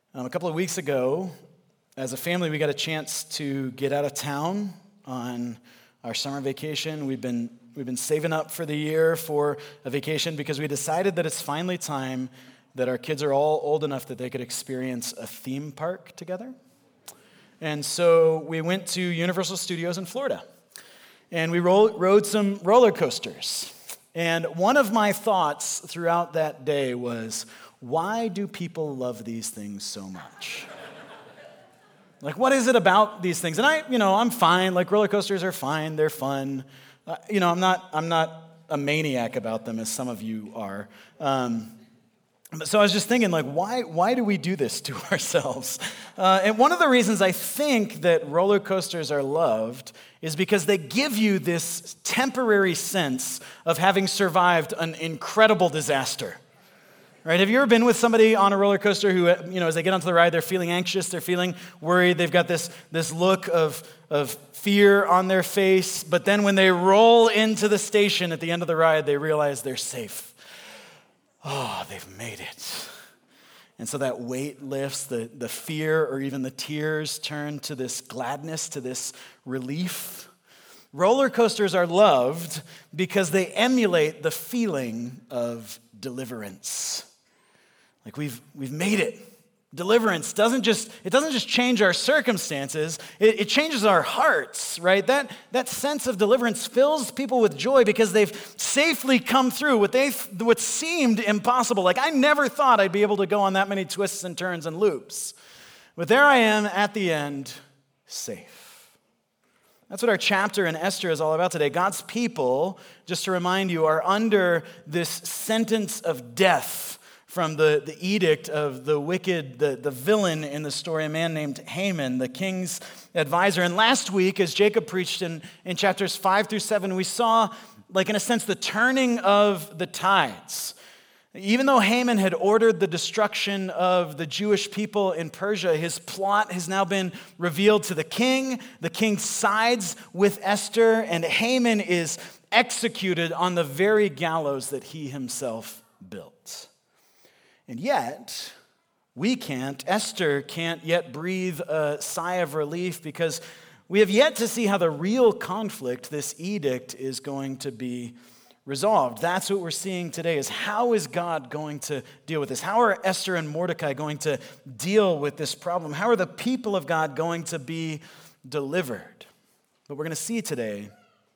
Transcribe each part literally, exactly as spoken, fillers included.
Um, a couple of weeks ago, as a family, we got a chance to get out of town on our summer vacation. We've been we've been saving up for the year for a vacation because we decided that it's finally time that our kids are all old enough that they could experience a theme park together. And so we went to Universal Studios in Florida, and we ro- rode some roller coasters. And one of my thoughts throughout that day was, why do people love these things so much? Like, what is it about these things? And I, you know, I'm fine. Like, roller coasters are fine. They're fun. Uh, you know, I'm not, I'm not a maniac about them, as some of you are. Um, but so I was just thinking, like, why, why do we do this to ourselves? Uh, and one of the reasons I think that roller coasters are loved is because they give you this temporary sense of having survived an incredible disaster. Right? Have you ever been with somebody on a roller coaster who, you know, as they get onto the ride, they're feeling anxious, they're feeling worried, they've got this, this look of, of fear on their face, but then when they roll into the station at the end of the ride, they realize they're safe. Oh, they've made it. And so that weight lifts, the, the fear or even the tears turn to this gladness, to this relief. Roller coasters are loved because they emulate the feeling of deliverance. Like we've we've made it. Deliverance doesn't just, it doesn't just change our circumstances, it, it changes our hearts, right? That, that sense of deliverance fills people with joy because they've safely come through what they what seemed impossible. Like, I never thought I'd be able to go on that many twists and turns and loops. But there I am at the end, safe. That's what our chapter in Esther is all about today. God's people, just to remind you, are under this sentence of death from the, the edict of the wicked, the, the villain in the story, a man named Haman, the king's advisor. And last week, as Jacob preached in, in chapters five through seven, we saw, like in a sense, the turning of the tides. Even though Haman had ordered the destruction of the Jewish people in Persia, his plot has now been revealed to the king. The king sides with Esther, and Haman is executed on the very gallows that he himself built. And yet, we can't, Esther can't yet breathe a sigh of relief because we have yet to see how the real conflict, this edict, is going to be resolved. That's what we're seeing today, is how is God going to deal with this? How are Esther and Mordecai going to deal with this problem? How are the people of God going to be delivered? But we're going to see today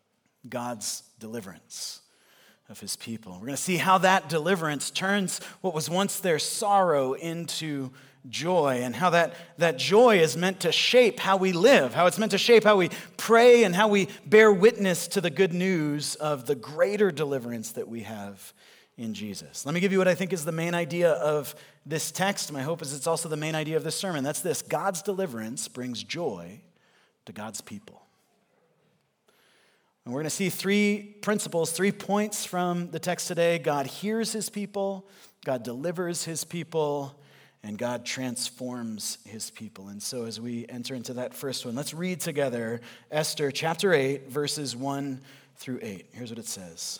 God's deliverance of his people. We're going to see how that deliverance turns what was once their sorrow into joy, and how that, that joy is meant to shape how we live, how it's meant to shape how we pray, and how we bear witness to the good news of the greater deliverance that we have in Jesus. Let me give you what I think is the main idea of this text. My hope is it's also the main idea of this sermon. That's this: God's deliverance brings joy to God's people. And we're going to see three principles, three points from the text today. God hears his people, God delivers his people, and God transforms his people. And so as we enter into that first one, let's read together Esther chapter eight, verses one through eight. Here's what it says.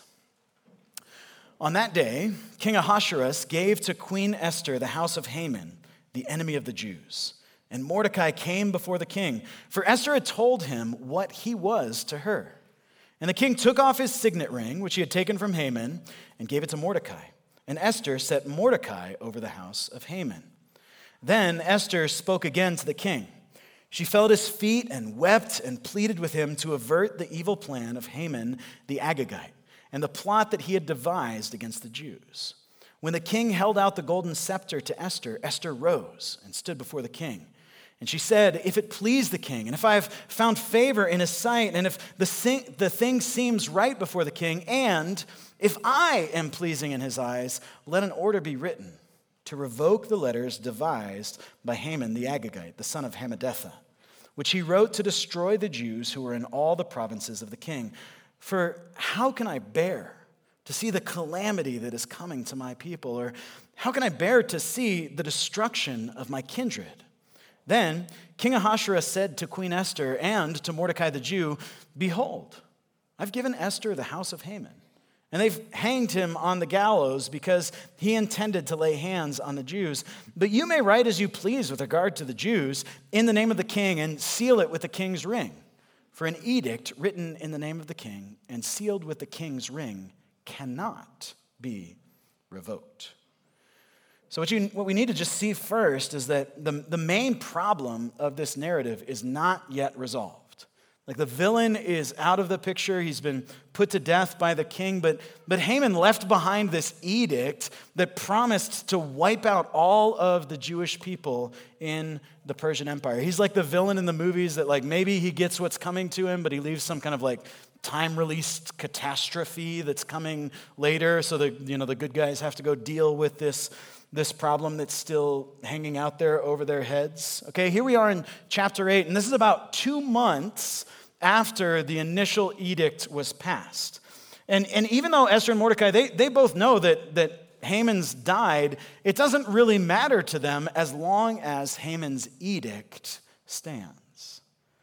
On that day, King Ahasuerus gave to Queen Esther the house of Haman, the enemy of the Jews. And Mordecai came before the king, for Esther had told him what he was to her. And the king took off his signet ring, which he had taken from Haman, and gave it to Mordecai. And Esther set Mordecai over the house of Haman. Then Esther spoke again to the king. She fell at his feet and wept and pleaded with him to avert the evil plan of Haman the Agagite and the plot that he had devised against the Jews. When the king held out the golden scepter to Esther, Esther rose and stood before the king. And she said, if it please the king, and if I have found favor in his sight, and if the, thing, the thing seems right before the king, and if I am pleasing in his eyes, let an order be written to revoke the letters devised by Haman the Agagite, the son of Hammedatha, which he wrote to destroy the Jews who were in all the provinces of the king. For how can I bear to see the calamity that is coming to my people? Or how can I bear to see the destruction of my kindred? Then King Ahasuerus said to Queen Esther and to Mordecai the Jew, behold, I've given Esther the house of Haman, And they've hanged him on the gallows because he intended to lay hands on the Jews. But you may write as you please with regard to the Jews in the name of the king and seal it with the king's ring. For an edict written in the name of the king and sealed with the king's ring cannot be revoked. So what, you, what we need to just see first is that the, the main problem of this narrative is not yet resolved. Like the villain is out of the picture. He's been put to death by the king, but, but Haman left behind this edict that promised to wipe out all of the Jewish people in the Persian Empire. He's like the villain in the movies that like maybe he gets what's coming to him, but he leaves some kind of like time-released catastrophe that's coming later, so the, you know, the good guys have to go deal with this this problem that's still hanging out there over their heads. Okay, here we are in chapter eight, and this is about two months after the initial edict was passed. And, and even though Esther and Mordecai, they, they both know that, that Haman's died, it doesn't really matter to them as long as Haman's edict stands.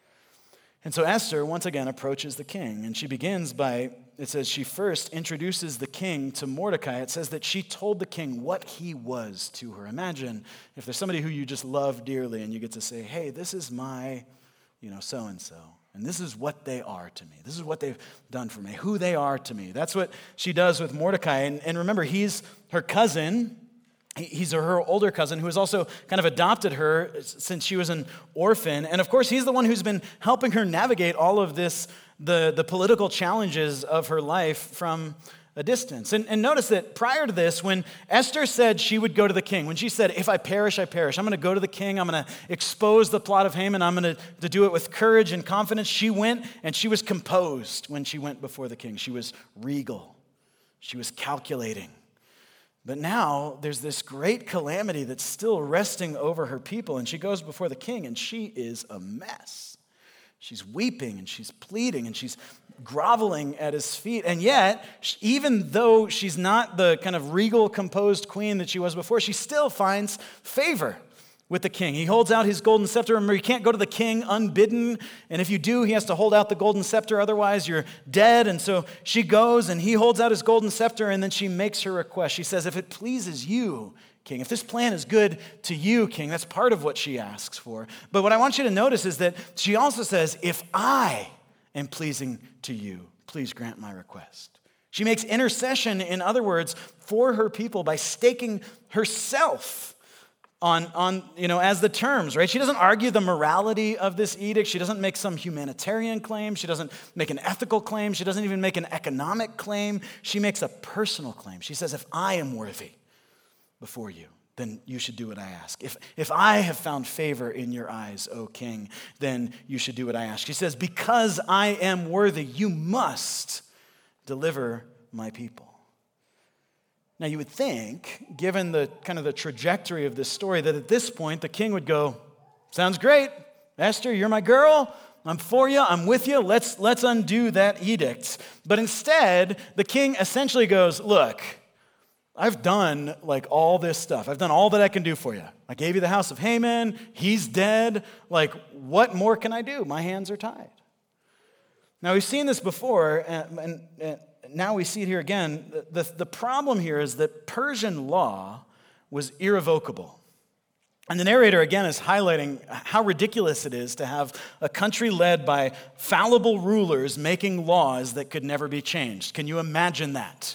And so Esther, once again, approaches the king, and she begins by, it says she first introduces the king to Mordecai. It says that she told the king what he was to her. Imagine if there's somebody who you just love dearly and you get to say, hey, this is my, you know, so-and-so, and this is what they are to me. This is what they've done for me, who they are to me. That's what she does with Mordecai. And, and remember, he's her cousin. He's her older cousin who has also kind of adopted her since she was an orphan. And of course, he's the one who's been helping her navigate all of this, the, the political challenges of her life from a distance. And, and notice that prior to this, when Esther said she would go to the king, when she said, if I perish, I perish, I'm going to go to the king, I'm going to expose the plot of Haman, I'm going to, to do it with courage and confidence, she went and she was composed when she went before the king. She was regal. She was calculating. But now there's this great calamity that's still resting over her people, and she goes before the king, and she is a mess. She's weeping, and she's pleading, and she's groveling at his feet. And yet, even though she's not the kind of regal, composed queen that she was before, she still finds favor with the king. He holds out his golden scepter. Remember, you can't go to the king unbidden. And if you do, he has to hold out the golden scepter. Otherwise, you're dead. And so she goes and he holds out his golden scepter, and then she makes her request. She says, if it pleases you, king, if this plan is good to you, king, that's part of what she asks for. But what I want you to notice is that she also says, if I am pleasing to you, please grant my request. She makes intercession, in other words, for her people by staking herself On, on, you know, as the terms, right? She doesn't argue the morality of this edict. She doesn't make some humanitarian claim. She doesn't make an ethical claim. She doesn't even make an economic claim. She makes a personal claim. She says, if I am worthy before you, then you should do what I ask. If, if I have found favor in your eyes, O king, then you should do what I ask. She says, because I am worthy, you must deliver my people. Now, you would think, given the kind of the trajectory of this story, that at this point the king would go, sounds great, Esther, you're my girl, I'm for you, I'm with you, let's, let's undo that edict. But instead, the king essentially goes, look, I've done like all this stuff. I've done all that I can do for you. I gave you the house of Haman, he's dead, like what more can I do? My hands are tied. Now, we've seen this before, and, and, and now we see it here again. The, the problem here is that Persian law was irrevocable. And the narrator, again, is highlighting how ridiculous it is to have a country led by fallible rulers making laws that could never be changed. Can you imagine that?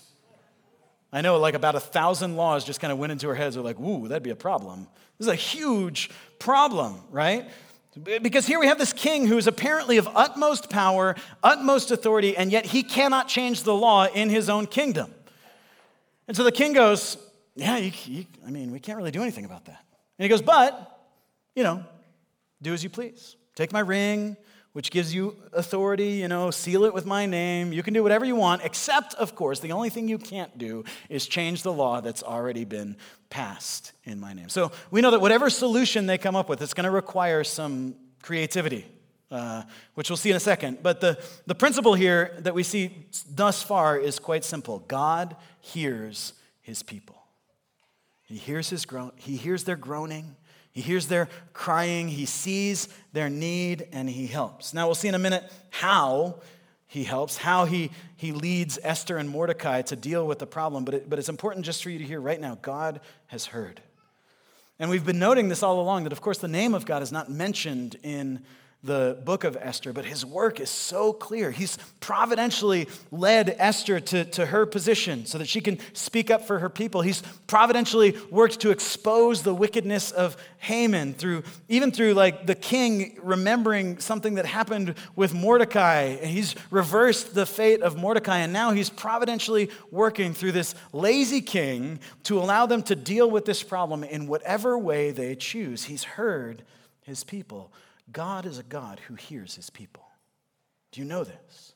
I know like about a thousand laws just kind of went into our heads. We're like, ooh, that'd be a problem. This is a huge problem, right? Because here we have this king who is apparently of utmost power, utmost authority, and yet he cannot change the law in his own kingdom. And so the king goes, yeah, you, you, I mean, we can't really do anything about that. And he goes, but, you know, do as you please. Take my ring, which gives you authority, you know, seal it with my name. You can do whatever you want, except, of course, the only thing you can't do is change the law that's already been passed in my name. So we know that whatever solution they come up with, it's going to require some creativity, uh, which we'll see in a second. But the, the principle here that we see thus far is quite simple. God hears his people. He hears his groan. He hears their groaning. He hears their crying, he sees their need, and he helps. Now, we'll see in a minute how he helps, how he, he leads Esther and Mordecai to deal with the problem. But, it, but it's important just for you to hear right now, God has heard. And we've been noting this all along, that of course the name of God is not mentioned in the book of Esther, but his work is so clear. He's providentially led Esther to, to her position so that she can speak up for her people. He's providentially worked to expose the wickedness of Haman through, even through like the king remembering something that happened with Mordecai. He's reversed the fate of Mordecai, and now he's providentially working through this lazy king to allow them to deal with this problem in whatever way they choose. He's heard his people. God is a God who hears his people. Do you know this?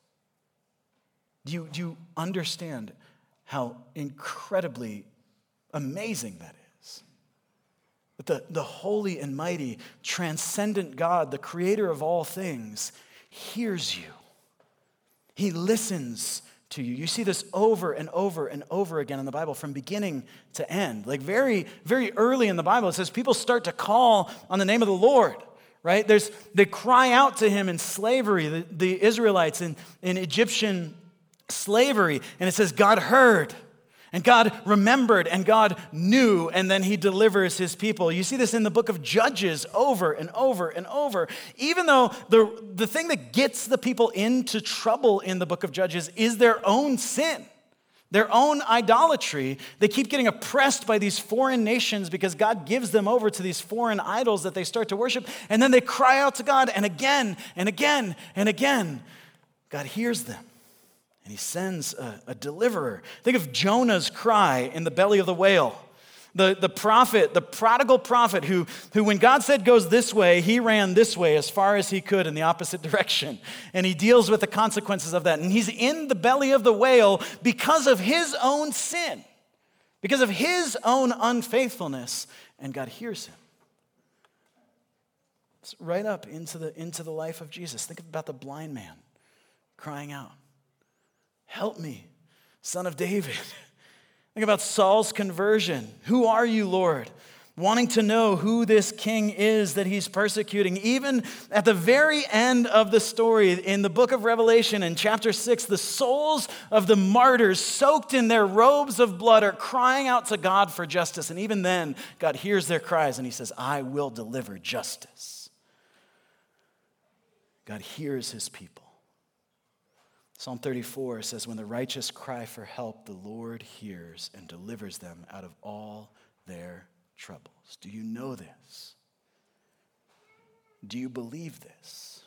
Do you, do you understand how incredibly amazing that is? That the, the holy and mighty, transcendent God, the creator of all things, hears you. He listens to you. You see this over and over and over again in the Bible from beginning to end. Like very, very early in the Bible, it says people start to call on the name of the Lord. Right? There's, they cry out to him in slavery, the, the Israelites in, in Egyptian slavery. And it says God heard, and God remembered, and God knew, and then he delivers his people. You see this in the book of Judges over and over and over. Even though the, the thing that gets the people into trouble in the book of Judges is their own sin. Their own idolatry. They keep getting oppressed by these foreign nations because God gives them over to these foreign idols that they start to worship. And then they cry out to God, and again and again and again, God hears them. And he sends a, a deliverer. Think of Jonah's cry in the belly of the whale. The, the prophet, the prodigal prophet who, who when God said goes this way, he ran this way as far as he could in the opposite direction. And he deals with the consequences of that. And he's in the belly of the whale because of his own sin, because of his own unfaithfulness. And God hears him. It's right up into the, into the life of Jesus. Think about the blind man crying out, "Help me, Son of David." Think about Saul's conversion. Who are you, Lord? Wanting to know who this king is that he's persecuting. Even at the very end of the story in the book of Revelation in chapter six, the souls of the martyrs soaked in their robes of blood are crying out to God for justice. And even then, God hears their cries and he says, I will deliver justice. God hears his people. Psalm thirty-four says, when the righteous cry for help, the Lord hears and delivers them out of all their troubles. Do you know this? Do you believe this?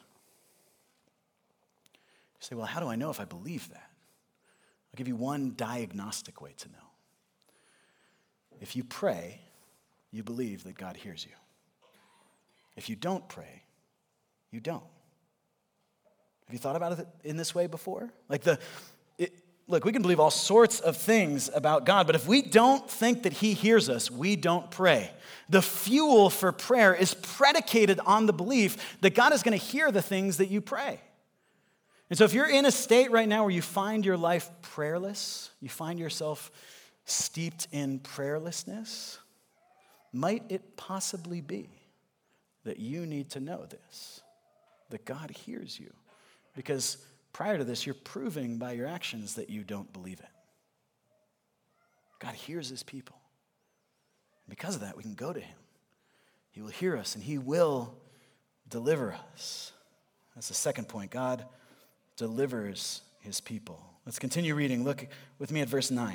You say, well, how do I know if I believe that? I'll give you one diagnostic way to know. If you pray, you believe that God hears you. If you don't pray, you don't. Have you thought about it in this way before? Like the, it, look, we can believe all sorts of things about God, but if we don't think that he hears us, we don't pray. The fuel for prayer is predicated on the belief that God is going to hear the things that you pray. And so if you're in a state right now where you find your life prayerless, you find yourself steeped in prayerlessness, might it possibly be that you need to know this, that God hears you? Because prior to this, you're proving by your actions that you don't believe it. God hears his people. Because of that, we can go to him. He will hear us and he will deliver us. That's the second point. God delivers his people. Let's continue reading. Look with me at verse nine.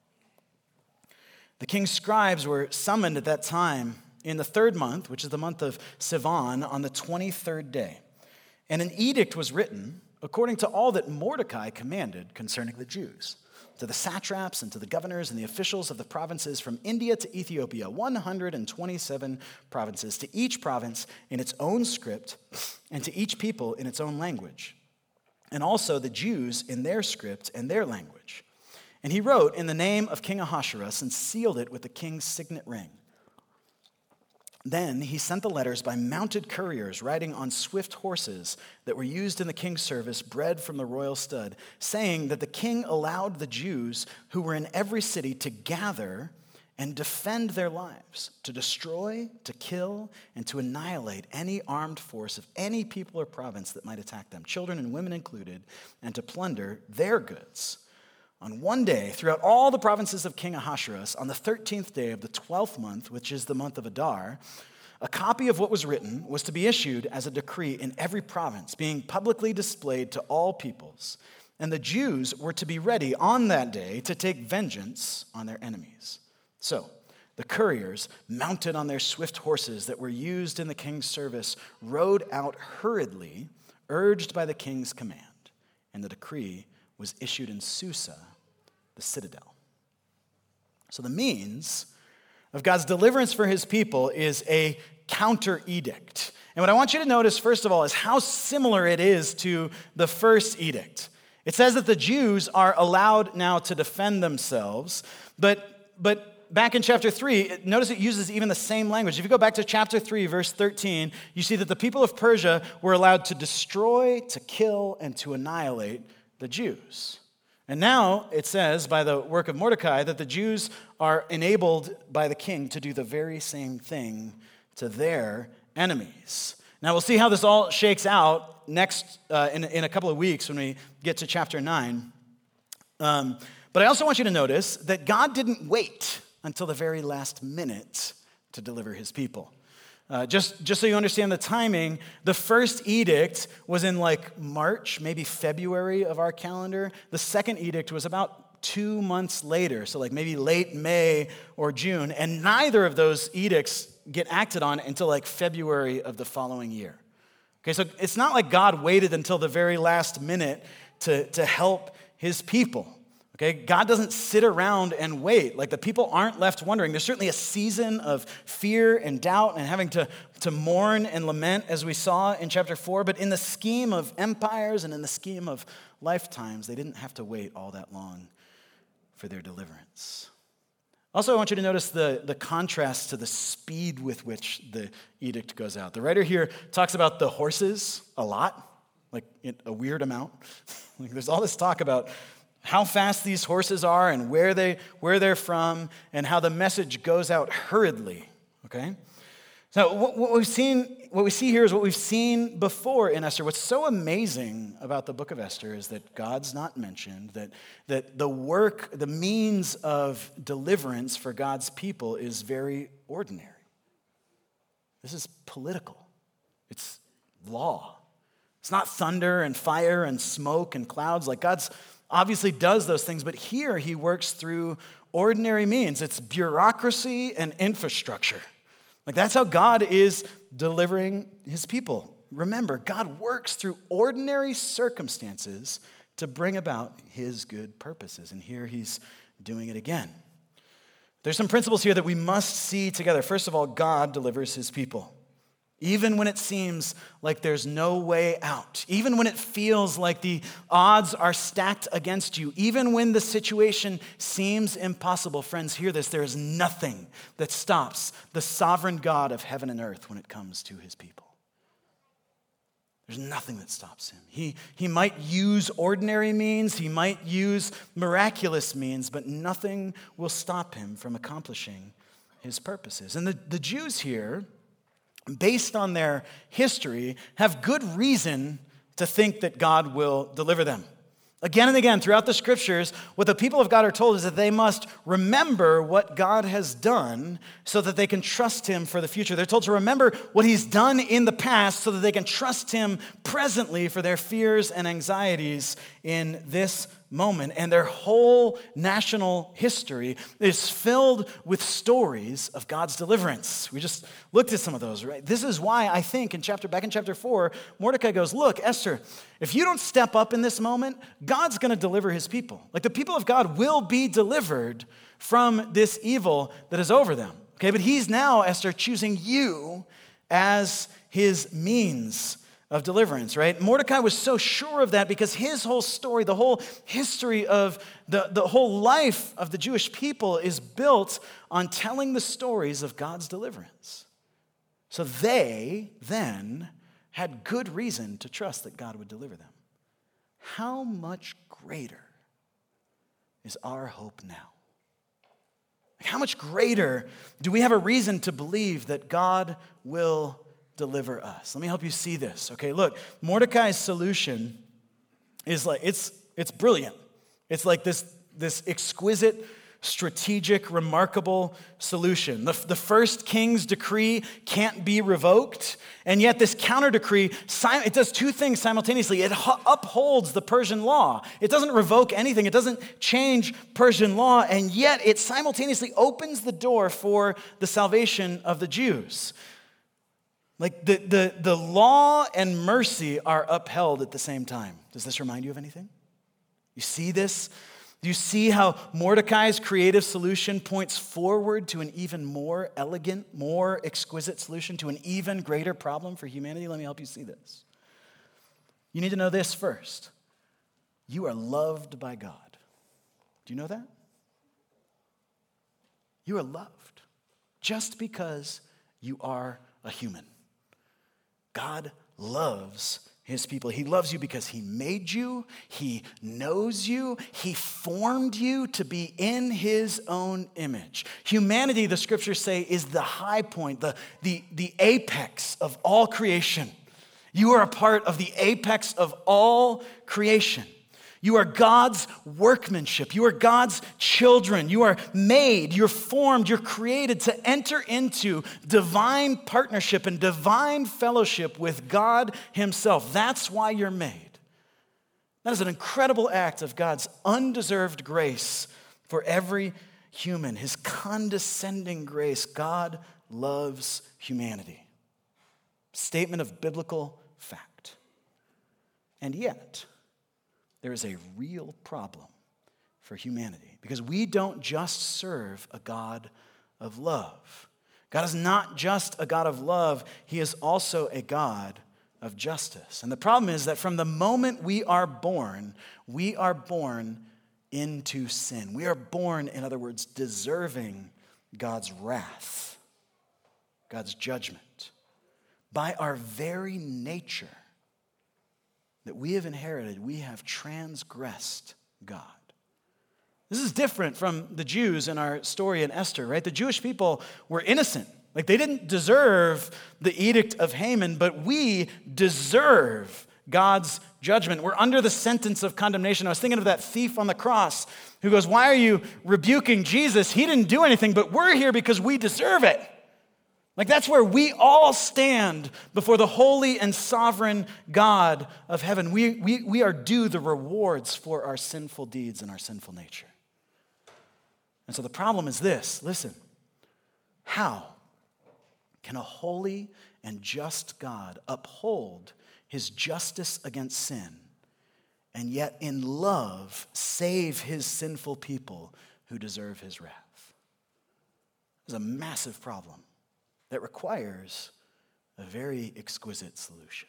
The king's scribes were summoned at that time in the third month, which is the month of Sivan, on the twenty-third day. And an edict was written according to all that Mordecai commanded concerning the Jews, to the satraps and to the governors and the officials of the provinces from India to Ethiopia, one hundred twenty-seven provinces, to each province in its own script and to each people in its own language, and also the Jews in their script and their language. And he wrote in the name of King Ahasuerus and sealed it with the king's signet ring. Then he sent the letters by mounted couriers riding on swift horses that were used in the king's service, bred from the royal stud, saying that the king allowed the Jews who were in every city to gather and defend their lives, to destroy, to kill, and to annihilate any armed force of any people or province that might attack them, children and women included, and to plunder their goods. On one day, throughout all the provinces of King Ahasuerus, on the thirteenth day of the twelfth month, which is the month of Adar, a copy of what was written was to be issued as a decree in every province, being publicly displayed to all peoples. And the Jews were to be ready on that day to take vengeance on their enemies. So the couriers, mounted on their swift horses that were used in the king's service, rode out hurriedly, urged by the king's command. And the decree was issued in Susa, the citadel. So the means of God's deliverance for his people is a counter edict. And what I want you to notice, first of all, is how similar it is to the first edict. It says that the Jews are allowed now to defend themselves, but, but back in chapter three, notice it uses even the same language. If you go back to chapter three, verse thirteen, you see that the people of Persia were allowed to destroy, to kill, and to annihilate the Jews. And now it says by the work of Mordecai that the Jews are enabled by the king to do the very same thing to their enemies. Now we'll see how this all shakes out next uh, in, in a couple of weeks when we get to chapter nine. Um, but I also want you to notice that God didn't wait until the very last minute to deliver his people. Uh, just, just so you understand the timing, the first edict was in like March, maybe February of our calendar. The second edict was about two months later, so like maybe late May or June, and neither of those edicts get acted on until like February of the following year. Okay, so it's not like God waited until the very last minute to, to help his people. Okay, God doesn't sit around and wait. Like the people aren't left wondering. There's certainly a season of fear and doubt and having to, to mourn and lament as we saw in chapter four. But in the scheme of empires and in the scheme of lifetimes, they didn't have to wait all that long for their deliverance. Also, I want you to notice the, the contrast to the speed with which the edict goes out. The writer here talks about the horses a lot, like a weird amount. Like there's all this talk about how fast these horses are and where they where they're from, and how the message goes out hurriedly. Okay, so what, what we've seen, what we see here is what we've seen before in Esther. What's so amazing about the book of Esther is that God's not mentioned. That that the work, the means of deliverance for God's people is very ordinary. This is political. It's law. It's not thunder and fire and smoke and clouds. Like God's obviously does those things, but here he works through ordinary means. It's bureaucracy and infrastructure. Like that's how God is delivering his people. Remember, God works through ordinary circumstances to bring about his good purposes, and here he's doing it again. There's some principles here that we must see together. First of all, God delivers his people. Even when it seems like there's no way out, even when it feels like the odds are stacked against you, even when the situation seems impossible, friends, hear this, there is nothing that stops the sovereign God of heaven and earth when it comes to his people. There's nothing that stops him. He, he might use ordinary means, he might use miraculous means, but nothing will stop him from accomplishing his purposes. And the, the Jews here, based on their history, have good reason to think that God will deliver them. Again and again, throughout the scriptures, what the people of God are told is that they must remember what God has done so that they can trust him for the future. They're told to remember what he's done in the past so that they can trust him presently for their fears and anxieties in this moment. And their whole national history is filled with stories of God's deliverance. We just looked at some of those, right? This is why I think in chapter back in chapter four, Mordecai goes, look, Esther, if you don't step up in this moment, God's going to deliver his people. Like the people of God will be delivered from this evil that is over them. Okay, but he's now, Esther, choosing you as his means of deliverance, right? Mordecai was so sure of that because his whole story, the whole history of the, the whole life of the Jewish people is built on telling the stories of God's deliverance. So they then had good reason to trust that God would deliver them. How much greater is our hope now? How much greater do we have a reason to believe that God will deliver us? Let me help you see this. Okay, look, Mordecai's solution is like, it's it's brilliant. It's like this, this exquisite, strategic, remarkable solution. The, the first king's decree can't be revoked, and yet this counter decree, it does two things simultaneously. It upholds the Persian law. It doesn't revoke anything. It doesn't change Persian law, and yet it simultaneously opens the door for the salvation of the Jews. Like the, the, the law and mercy are upheld at the same time. Does this remind you of anything? You see this? Do you see how Mordecai's creative solution points forward to an even more elegant, more exquisite solution to an even greater problem for humanity? Let me help you see this. You need to know this first. You are loved by God. Do you know that? You are loved just because you are a human. God loves his people. He loves you because he made you, he knows you, he formed you to be in his own image. Humanity, the scriptures say, is the high point, the, the, the apex of all creation. You are a part of the apex of all creation. You are God's workmanship. You are God's children. You are made, you're formed, you're created to enter into divine partnership and divine fellowship with God himself. That's why you're made. That is an incredible act of God's undeserved grace for every human. His condescending grace. God loves humanity. Statement of biblical fact. And yet, there is a real problem for humanity because we don't just serve a God of love. God is not just a God of love, he is also a God of justice. And the problem is that from the moment we are born, we are born into sin. We are born, in other words, deserving God's wrath, God's judgment. By our very nature that we have inherited, we have transgressed God. This is different from the Jews in our story in Esther, right? The Jewish people were innocent. Like they didn't deserve the edict of Haman, but we deserve God's judgment. We're under the sentence of condemnation. I was thinking of that thief on the cross who goes, why are you rebuking Jesus? He didn't do anything, but we're here because we deserve it. Like that's where we all stand before the holy and sovereign God of heaven. We, we, we are due the rewards for our sinful deeds and our sinful nature. And so the problem is this, listen, how can a holy and just God uphold his justice against sin and yet in love save his sinful people who deserve his wrath? It's a massive problem that requires a very exquisite solution.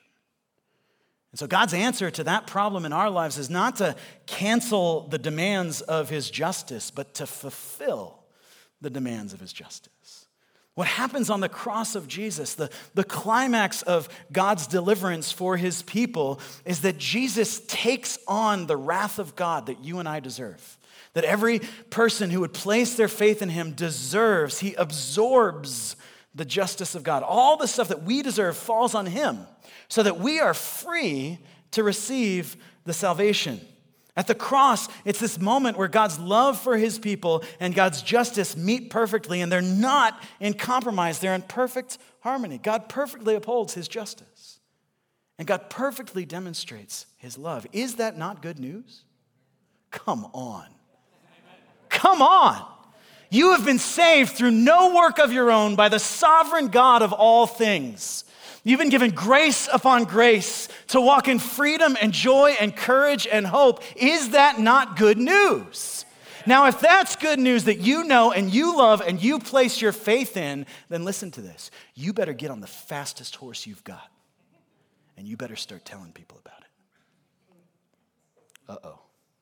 And so God's answer to that problem in our lives is not to cancel the demands of his justice, but to fulfill the demands of his justice. What happens on the cross of Jesus, the, the climax of God's deliverance for his people, is that Jesus takes on the wrath of God that you and I deserve. That every person who would place their faith in him deserves. He absorbs the justice of God. All the stuff that we deserve falls on him so that we are free to receive the salvation. At the cross, it's this moment where God's love for his people and God's justice meet perfectly, and they're not in compromise. They're in perfect harmony. God perfectly upholds his justice, and God perfectly demonstrates his love. Is that not good news? Come on. Come on. You have been saved through no work of your own by the sovereign God of all things. You've been given grace upon grace to walk in freedom and joy and courage and hope. Is that not good news? Now, if that's good news that you know and you love and you place your faith in, then listen to this. You better get on the fastest horse you've got, and you better start telling people about it. Uh-oh.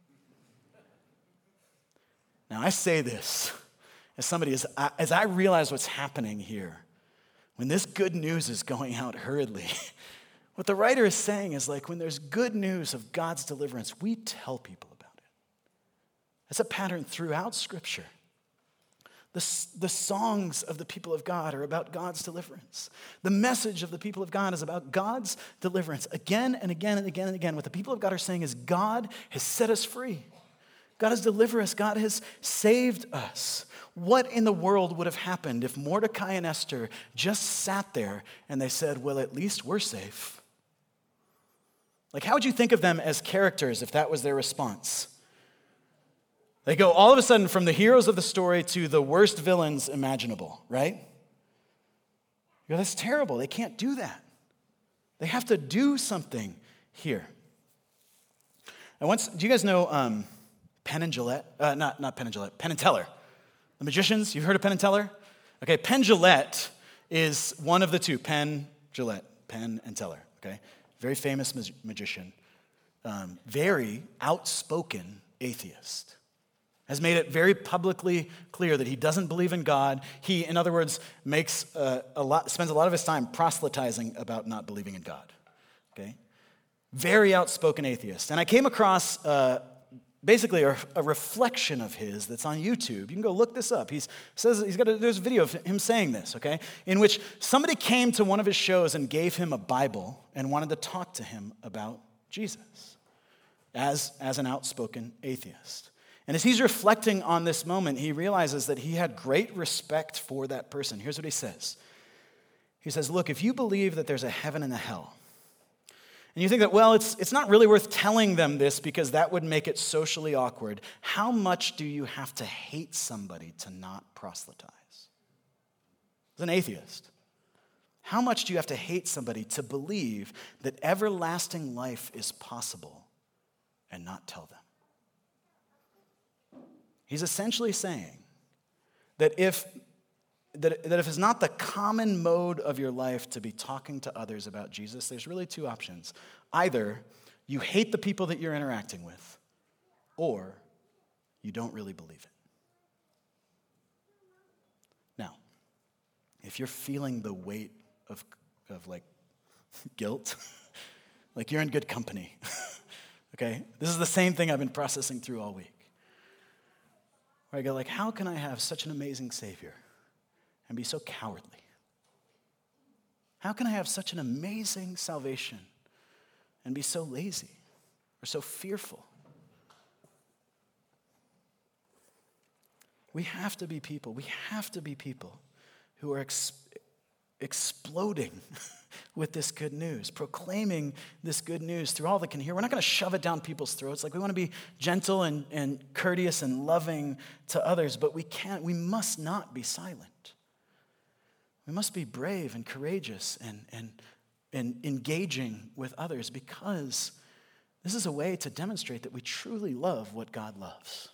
Now, I say this as somebody, as I, as I realize what's happening here, when this good news is going out hurriedly, what the writer is saying is like when there's good news of God's deliverance, we tell people about it. It's a pattern throughout Scripture. The, the songs of the people of God are about God's deliverance. The message of the people of God is about God's deliverance. Again and again and again and again, what the people of God are saying is God has set us free. God has delivered us. God has saved us. What in the world would have happened if Mordecai and Esther just sat there and they said, well, at least we're safe? Like, how would you think of them as characters if that was their response? They go all of a sudden from the heroes of the story to the worst villains imaginable, right? You go, that's terrible. They can't do that. They have to do something here. And once, do you guys know um, Penn and Jillette? Uh, not, not Penn and Jillette, Penn and Teller. The magicians, you've heard of Penn and Teller? Okay, Penn Jillette is one of the two. Penn Jillette, Penn and Teller, okay? Very famous mag- magician. Um, very outspoken atheist. Has made it very publicly clear that he doesn't believe in God. He, in other words, makes uh, a lot, spends a lot of his time proselytizing about not believing in God. Okay, very outspoken atheist. And I came across uh, basically a, a reflection of his that's on YouTube. You can go look this up. He says he's got a, there's a video of him saying this. Okay, in which somebody came to one of his shows and gave him a Bible and wanted to talk to him about Jesus as as an outspoken atheist. And as he's reflecting on this moment, he realizes that he had great respect for that person. Here's what he says. He says, look, if you believe that there's a heaven and a hell, and you think that, well, it's, it's not really worth telling them this because that would make it socially awkward, how much do you have to hate somebody to not proselytize? As an atheist, how much do you have to hate somebody to believe that everlasting life is possible and not tell them? He's essentially saying that if, that, that if it's not the common mode of your life to be talking to others about Jesus, there's really two options. Either you hate the people that you're interacting with, or you don't really believe it. Now, if you're feeling the weight of, of like guilt, like you're in good company, okay? This is the same thing I've been processing through all week. Where I go like, how can I have such an amazing Savior and be so cowardly? How can I have such an amazing salvation and be so lazy or so fearful? We have to be people. We have to be people who are ex- exploding with this good news, proclaiming this good news through all that can hear. We're not going to shove it down people's throats. Like, we want to be gentle and, and courteous and loving to others, but we can't, we must not be silent. We must be brave and courageous and, and, and engaging with others, because this is a way to demonstrate that we truly love what God loves.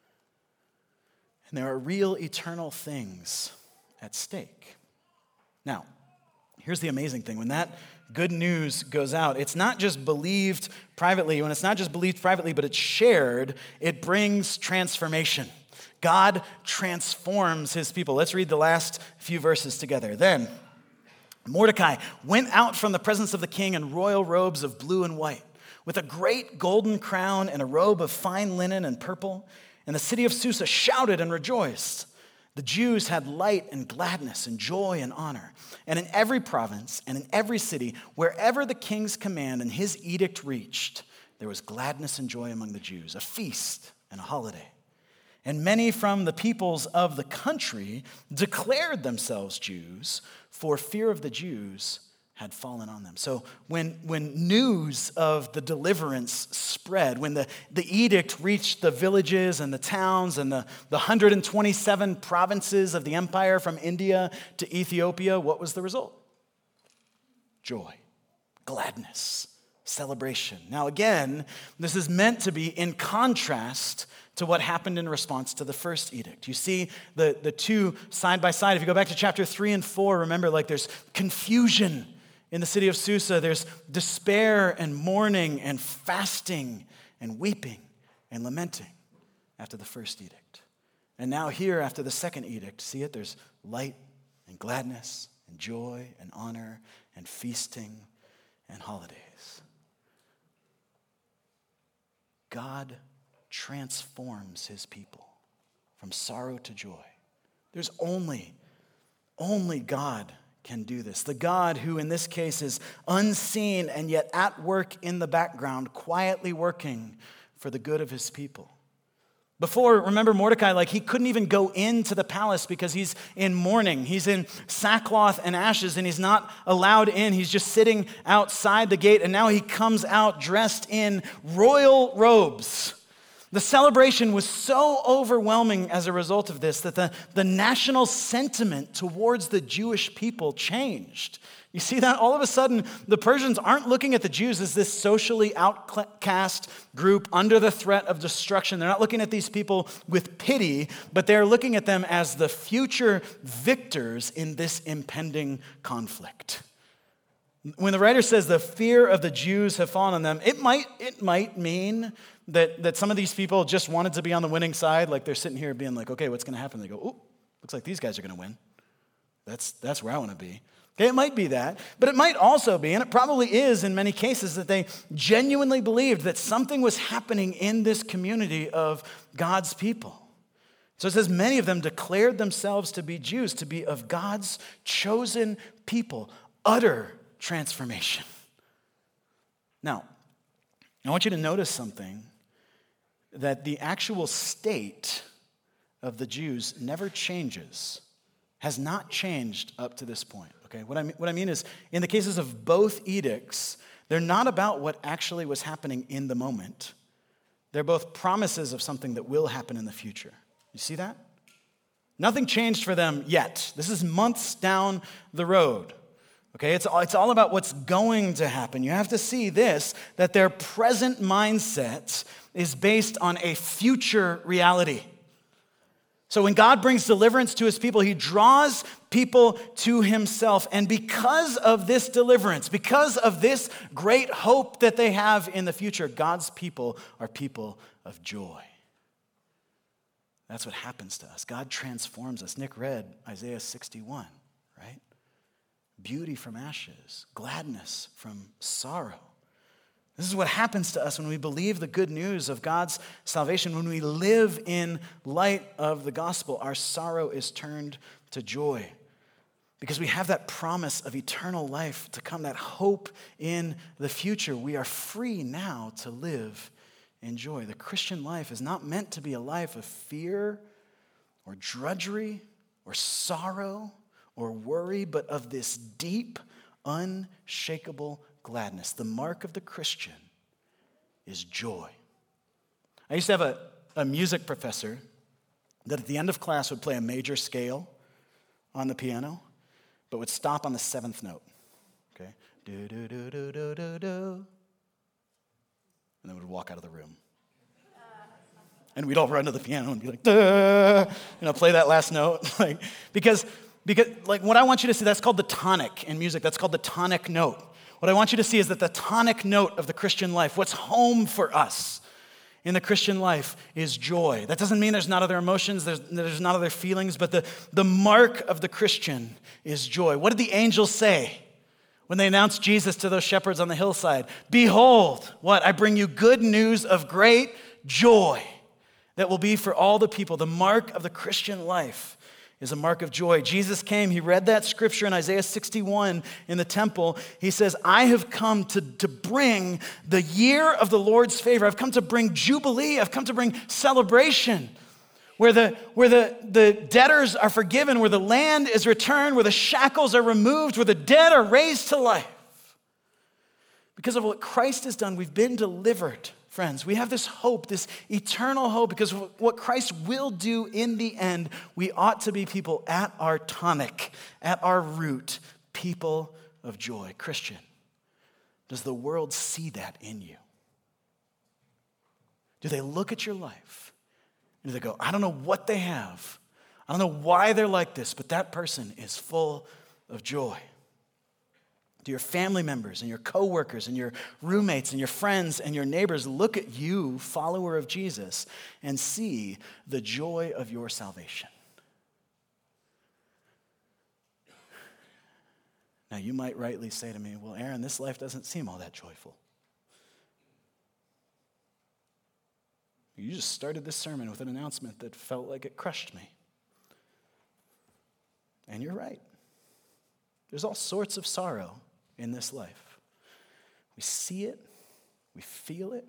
And there are real eternal things at stake. Now, here's the amazing thing. When that good news goes out, it's not just believed privately. When it's not just believed privately, but it's shared, it brings transformation. God transforms his people. Let's read the last few verses together. Then Mordecai went out from the presence of the king in royal robes of blue and white, with a great golden crown and a robe of fine linen and purple. And the city of Susa shouted and rejoiced. The Jews had light and gladness and joy and honor. And in every province and in every city, wherever the king's command and his edict reached, there was gladness and joy among the Jews, a feast and a holiday. And many from the peoples of the country declared themselves Jews, for fear of the Jews had fallen on them. So when, when news of the deliverance spread, when the, the edict reached the villages and the towns and the, the one hundred twenty-seven provinces of the empire from India to Ethiopia, what was the result? Joy, gladness, celebration. Now again, this is meant to be in contrast to what happened in response to the first edict. You see the, the two side by side. If you go back to chapter three and four, remember, like, there's confusion in the city of Susa. There's despair and mourning and fasting and weeping and lamenting after the first edict. And now here, after the second edict, see it? There's light and gladness and joy and honor and feasting and holidays. God transforms his people from sorrow to joy, There's only, only God can do this. The God who in this case is unseen and yet at work in the background, quietly working for the good of his people. Before, remember Mordecai, like he couldn't even go into the palace because he's in mourning. He's in sackcloth and ashes and he's not allowed in. He's just sitting outside the gate and now he comes out dressed in royal robes. The celebration was so overwhelming as a result of this that the, the national sentiment towards the Jewish people changed. You see that? All of a sudden, the Persians aren't looking at the Jews as this socially outcast group under the threat of destruction. They're not looking at these people with pity, but they're looking at them as the future victors in this impending conflict. When the writer says the fear of the Jews have fallen on them, it might, it might mean that, that some of these people just wanted to be on the winning side, like they're sitting here being like, okay, what's going to happen? They go, oh, looks like these guys are going to win. That's, that's where I want to be. Okay, it might be that, but it might also be, and it probably is in many cases, that they genuinely believed that something was happening in this community of God's people. So it says many of them declared themselves to be Jews, to be of God's chosen people. Utter transformation. Now, I want you to notice something, that the actual state of the Jews never changes, has not changed up to this point. Okay, what I mean, what I mean is, in the cases of both edicts, they're not about what actually was happening in the moment. They're both promises of something that will happen in the future. You see that? Nothing changed for them yet. This is months down the road. Okay, it's, it's all about what's going to happen. You have to see this, that their present mindset is based on a future reality. So when God brings deliverance to his people, he draws people to himself. And because of this deliverance, because of this great hope that they have in the future, God's people are people of joy. That's what happens to us. God transforms us. Nick read Isaiah sixty-one, right? Beauty from ashes, gladness from sorrow. This is what happens to us when we believe the good news of God's salvation. When we live in light of the gospel, our sorrow is turned to joy because we have that promise of eternal life to come, that hope in the future. We are free now to live in joy. The Christian life is not meant to be a life of fear or drudgery or sorrow or worry, but of this deep, unshakable gladness. The mark of the Christian is joy. I used to have a, a music professor that at the end of class would play a major scale on the piano, but would stop on the seventh note. Okay? Do, do, do, do, do, do, do. And then would walk out of the room. And we'd all run to the piano and be like, duh, you know, play that last note. like, because, because, like, what I want you to see, that's called the tonic in music. That's called the tonic note. What I want you to see is that the tonic note of the Christian life, what's home for us in the Christian life, is joy. That doesn't mean there's not other emotions, there's, there's not other feelings, but the, the mark of the Christian is joy. What did the angels say when they announced Jesus to those shepherds on the hillside? Behold, what? I bring you good news of great joy that will be for all the people. The mark of the Christian life is a mark of joy. Jesus came, he read that scripture in Isaiah sixty-one in the temple. He says, I have come to, to bring the year of the Lord's favor. I've come to bring jubilee. I've come to bring celebration where the, where the, the debtors are forgiven, where the land is returned, where the shackles are removed, where the dead are raised to life. Because of what Christ has done, we've been delivered. Friends, we have this hope, this eternal hope, because of what Christ will do in the end. We ought to be people at our tonic, at our root, people of joy. Christian, does the world see that in you? Do they look at your life and do they go, I don't know what they have. I don't know why they're like this, but that person is full of joy. Do your family members and your coworkers and your roommates and your friends and your neighbors look at you, follower of Jesus, and see the joy of your salvation? Now, you might rightly say to me, well, Aaron, this life doesn't seem all that joyful. You just started this sermon with an announcement that felt like it crushed me. And you're right. There's all sorts of sorrow in this life. We see it, we feel it.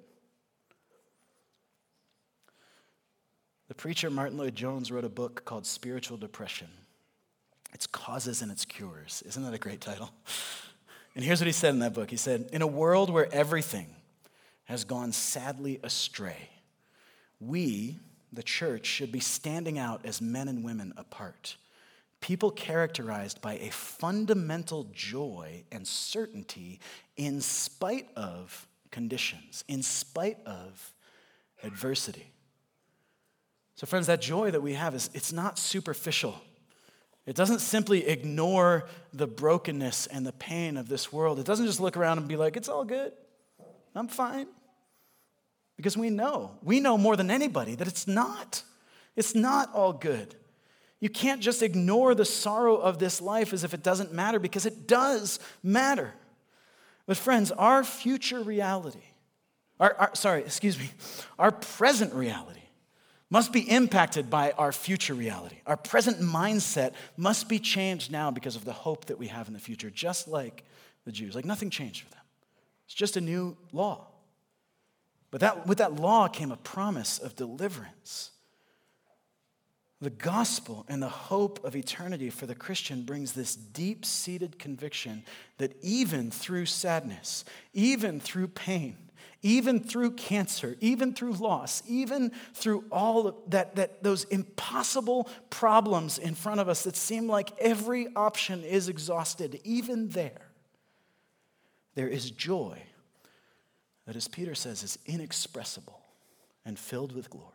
The preacher Martin Lloyd-Jones wrote a book called Spiritual Depression. Its Causes and Its Cures. Isn't that a great title? And here's what he said in that book. He said, in a world where everything has gone sadly astray, we, the church, should be standing out as men and women apart. People characterized by a fundamental joy and certainty in spite of conditions, in spite of adversity. So friends, that joy that we have, is it's not superficial. It doesn't simply ignore the brokenness and the pain of this world. It doesn't just look around and be like, it's all good. I'm fine. Because we know, we know more than anybody that it's not. It's not all good. You can't just ignore the sorrow of this life as if it doesn't matter, because it does matter. But friends, our future reality, our, our sorry, excuse me, our present reality must be impacted by our future reality. Our present mindset must be changed now because of the hope that we have in the future, just like the Jews. Like nothing changed for them. It's just a new law. But that, with that law came a promise of deliverance. The gospel and the hope of eternity for the Christian brings this deep-seated conviction that even through sadness, even through pain, even through cancer, even through loss, even through all of that, that those impossible problems in front of us that seem like every option is exhausted, even there, there is joy that, as Peter says, is inexpressible and filled with glory.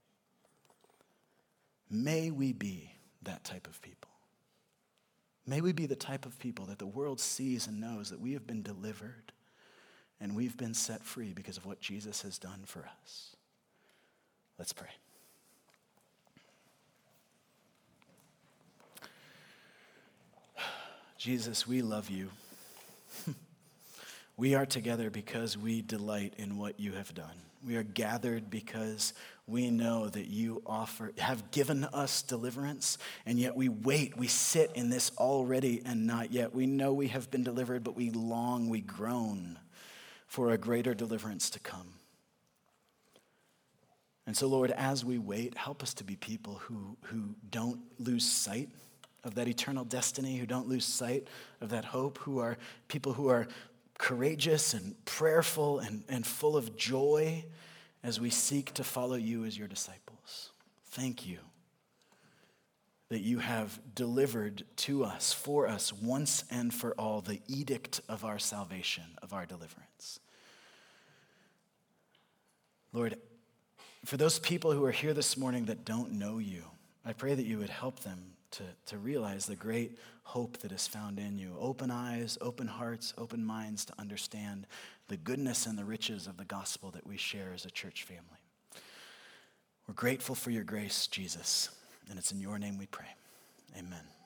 May we be that type of people. May we be the type of people that the world sees and knows that we have been delivered and we've been set free because of what Jesus has done for us. Let's pray. Jesus, we love you. We are together because we delight in what you have done. We are gathered because we know that you offer, have given us deliverance, and yet we wait, we sit in this already and not yet. We know we have been delivered, but we long, we groan for a greater deliverance to come. And so, Lord, as we wait, help us to be people who, who don't lose sight of that eternal destiny, who don't lose sight of that hope, who are people who are courageous and prayerful and, and full of joy as we seek to follow you as your disciples. Thank you that you have delivered to us, for us, once and for all, the edict of our salvation, of our deliverance. Lord, for those people who are here this morning that don't know you, I pray that you would help them to, to realize the great hope that is found in you. Open eyes, open hearts, open minds to understand the goodness and the riches of the gospel that we share as a church family. We're grateful for your grace, Jesus, and it's in your name we pray. Amen.